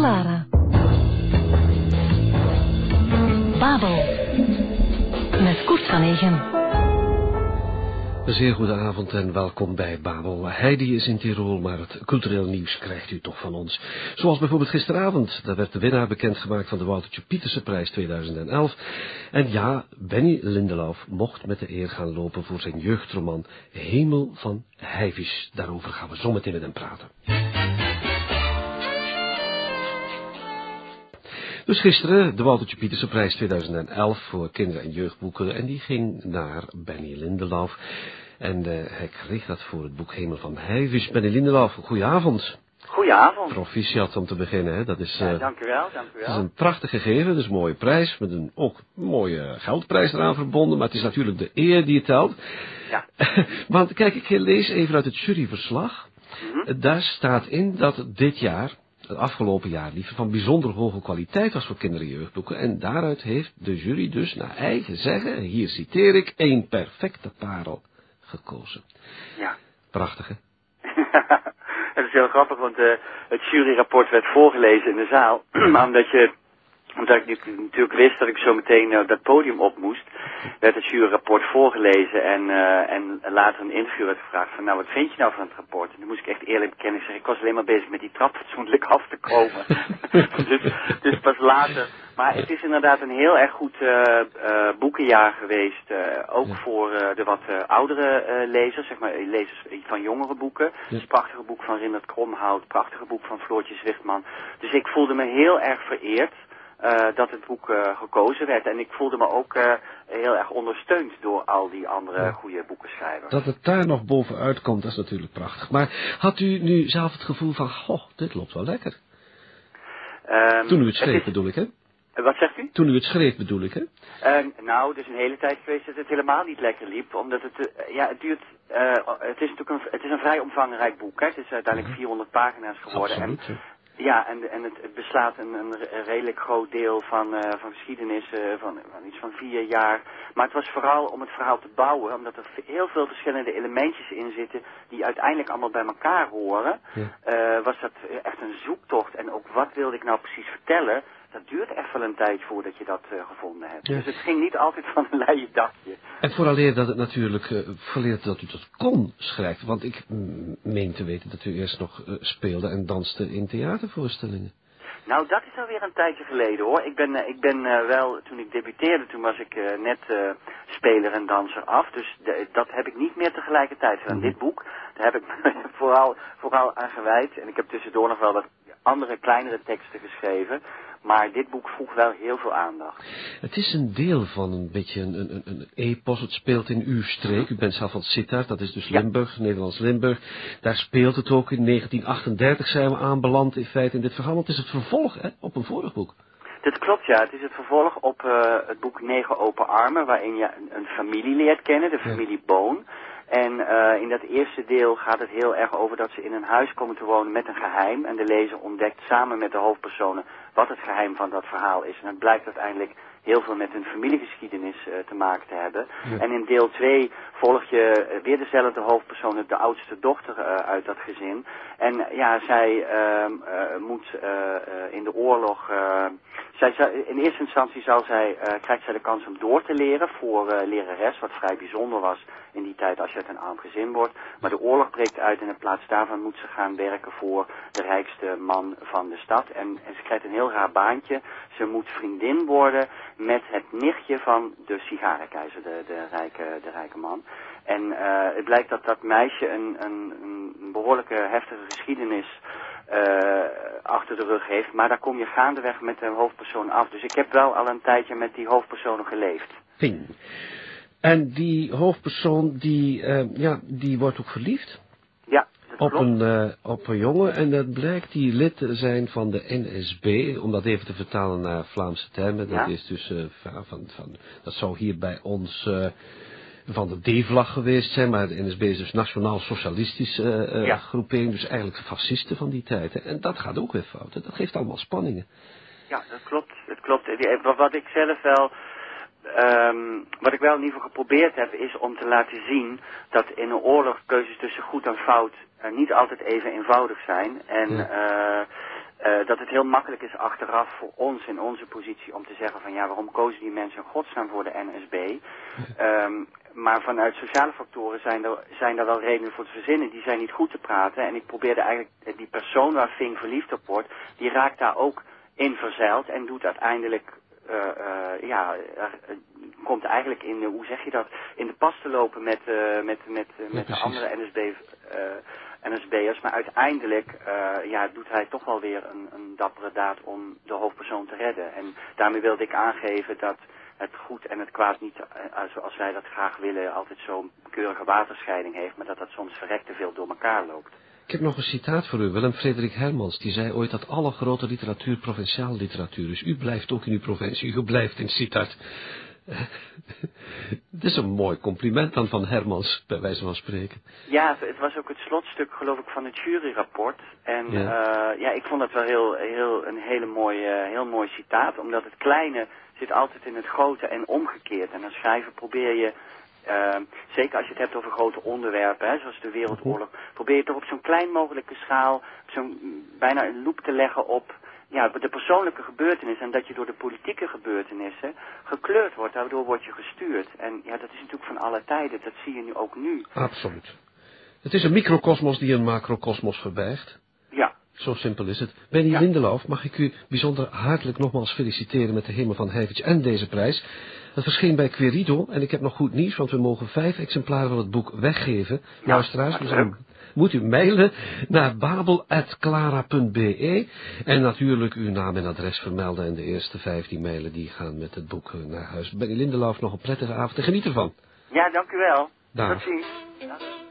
VARA. Babel. Met Koert van Egem. Een zeer goede avond en welkom bij Babel. Heidi is in Tirol, maar het cultureel nieuws krijgt u toch van ons. Zoals bijvoorbeeld gisteravond, daar werd de winnaar bekendgemaakt van de Woutertje Pieterse prijs 2011. En ja, Benny Lindelauf mocht met de eer gaan lopen voor zijn jeugdroman Hemel van Heivisch. Daarover gaan we zo meteen met hem praten. Dus gisteren de Woutertje Pieterse prijs 2011 voor kinder- en jeugdboeken en die ging naar Benny Lindelauf. En hij kreeg dat voor het boek Hemel van Heivisch. Benny Lindelauf, goedenavond. Goedenavond. Proficiat om te beginnen, hè. Dat is, dank u wel. Het is een prachtig gegeven, dus een mooie prijs, met een ook mooie geldprijs eraan verbonden, maar het is natuurlijk de eer die het telt. Ja. Want kijk, ik lees even uit het juryverslag. Daar staat in dat dit jaar, het afgelopen jaar liever, van bijzonder hoge kwaliteit was voor kinder- en jeugdboeken. En daaruit heeft de jury dus naar eigen zeggen, hier citeer ik, een perfecte parel gekozen. Ja. Prachtig, hè? Het is heel grappig, want het juryrapport werd voorgelezen in de zaal. Omdat ik natuurlijk wist dat ik zo meteen dat podium op moest, werd het juryrapport voorgelezen en later een interview werd gevraagd van, nou, wat vind je nou van het rapport? En toen moest ik echt eerlijk bekennen, ik was alleen maar bezig met die trap fatsoenlijk af te komen. dus pas later. Maar het is inderdaad een heel erg goed boekenjaar geweest, ook voor de wat oudere lezers, zeg maar lezers van jongere boeken. Dus prachtige boek van Rindert Kromhout, prachtige boek van Floortje Zwichtman. Dus ik voelde me heel erg vereerd dat het boek gekozen werd. En ik voelde me ook heel erg ondersteund door al die andere goede boekenschrijvers. Dat het daar nog bovenuit komt, dat is natuurlijk prachtig. Maar had u nu zelf het gevoel van, goh, dit loopt wel lekker? Toen u het schreef, bedoel ik, hè? Wat zegt u? Toen u het schreef, bedoel ik, hè? Nou, het is een hele tijd geweest dat het helemaal niet lekker liep. Omdat het, het duurt, het is natuurlijk het is een vrij omvangrijk boek, hè. Het is uiteindelijk 400 pagina's geworden. Absoluut, en het beslaat een redelijk groot deel van geschiedenis, van iets van 4 jaar. Maar het was vooral om het verhaal te bouwen, omdat er heel veel verschillende elementjes in zitten die uiteindelijk allemaal bij elkaar horen. Ja. Was dat echt een zoektocht. En ook wat wilde ik nou precies vertellen? Dat duurt echt wel een tijd voordat je dat gevonden hebt. Ja. Dus het ging niet altijd van een leien dakje. En vooraleer dat het natuurlijk, vooraleer dat u dat kon schrijven, want ik meen te weten dat u eerst nog speelde en danste in theatervoorstellingen. Nou, dat is alweer een tijdje geleden, hoor. Ik ben wel, toen ik debuteerde, toen was ik net speler en danser af. Dus dat heb ik niet meer tegelijkertijd gedaan. Dit boek, daar heb ik vooral aan gewijd. En ik heb tussendoor nog wel wat andere, kleinere teksten geschreven. Maar dit boek vroeg wel heel veel aandacht. Het is een deel van een beetje een epos. Het speelt in uw streek. U bent zelf van Sittard, dat is dus Limburg, Nederlands Limburg. Daar speelt het ook. In 1938 zijn we aanbeland in feite in dit verhaal. Want het is het vervolg op een vorig boek. Dit klopt, ja. Het is het vervolg op het boek 9 open armen, waarin je een familie leert kennen, de familie Boon. En in dat eerste deel gaat het heel erg over dat ze in een huis komen te wonen met een geheim. En de lezer ontdekt samen met de hoofdpersonen wat het geheim van dat verhaal is. En het blijkt uiteindelijk heel veel met hun familiegeschiedenis te maken te hebben. Ja. En in deel 2 volg je weer dezelfde hoofdpersoon, de oudste dochter uit dat gezin. En ja, zij moet in de oorlog... in eerste instantie krijgt zij de kans om door te leren voor lerares, wat vrij bijzonder was in die tijd als je uit een arm gezin wordt. Maar de oorlog breekt uit en in plaats daarvan moet ze gaan werken voor de rijkste man van de stad. En ze krijgt een heel raar baantje. Ze moet vriendin worden met het nichtje van de sigarenkeizer, de rijke man. En het blijkt dat meisje een behoorlijke heftige geschiedenis achter de rug heeft. Maar daar kom je gaandeweg met de hoofdpersoon af. Dus ik heb wel al een tijdje met die hoofdpersonen geleefd. Ping. En die hoofdpersoon, die wordt ook verliefd? Ja, dat klopt. Op een jongen. En dat blijkt die lid te zijn van de NSB. Om dat even te vertalen naar Vlaamse termen. Dat is dus dat zou hier bij ons van de D-vlag geweest zijn. Maar de NSB is dus Nationaal Socialistische groepering. Dus eigenlijk de fascisten van die tijd. Hè. En dat gaat ook weer fout. Hè. Dat geeft allemaal spanningen. Ja, dat klopt. Het klopt. Wat ik zelf wel... wat ik wel in ieder geval geprobeerd heb, is om te laten zien dat in een oorlog keuzes tussen goed en fout niet altijd even eenvoudig zijn. En dat het heel makkelijk is achteraf voor ons in onze positie om te zeggen van ja, waarom kozen die mensen in godsnaam voor de NSB? Maar vanuit sociale factoren zijn er wel redenen voor te verzinnen. Die zijn niet goed te praten. En ik probeerde eigenlijk die persoon waar Vink verliefd op wordt, die raakt daar ook in verzeild en doet uiteindelijk, komt eigenlijk in, hoe zeg je dat, in de pas te lopen met de andere NSB'ers. Maar uiteindelijk doet hij toch wel weer een dappere daad om de hoofdpersoon te redden. En daarmee wilde ik aangeven dat het goed en het kwaad niet, zoals wij dat graag willen, altijd zo'n keurige waterscheiding heeft, maar dat dat soms verrekte veel door elkaar loopt. Ik heb nog een citaat voor u. Willem-Frederik Hermans, die zei ooit dat alle grote literatuur provinciaal literatuur is. U blijft ook in uw provincie, u blijft in Sittard. Het is een mooi compliment dan van Hermans, bij wijze van spreken. Ja, het was ook het slotstuk, geloof ik, van het juryrapport. En ik vond dat wel een heel mooi citaat, omdat het kleine zit altijd in het grote en omgekeerd. En als schrijver probeer je, zeker als je het hebt over grote onderwerpen, zoals de Wereldoorlog, probeer je toch op zo'n klein mogelijke schaal, bijna een loep te leggen op de persoonlijke gebeurtenissen en dat je door de politieke gebeurtenissen gekleurd wordt, daardoor word je gestuurd. En ja, dat is natuurlijk van alle tijden, dat zie je nu ook nu. Absoluut. Het is een microcosmos die een macrocosmos verbergt. Ja. Zo simpel is het. Benny Lindeloof, mag ik u bijzonder hartelijk nogmaals feliciteren met de Hemel van Heifetz en deze prijs. Het verscheen bij Querido en ik heb nog goed nieuws, want we mogen 5 exemplaren van het boek weggeven. Luisteraars, dus dan moet u mailen naar babel@clara.be en natuurlijk uw naam en adres vermelden en de eerste 15 mailen die gaan met het boek naar huis. Benny Lindeloof, nog een prettige avond en geniet ervan. Ja, dank u wel. Dag. Tot ziens. Dag.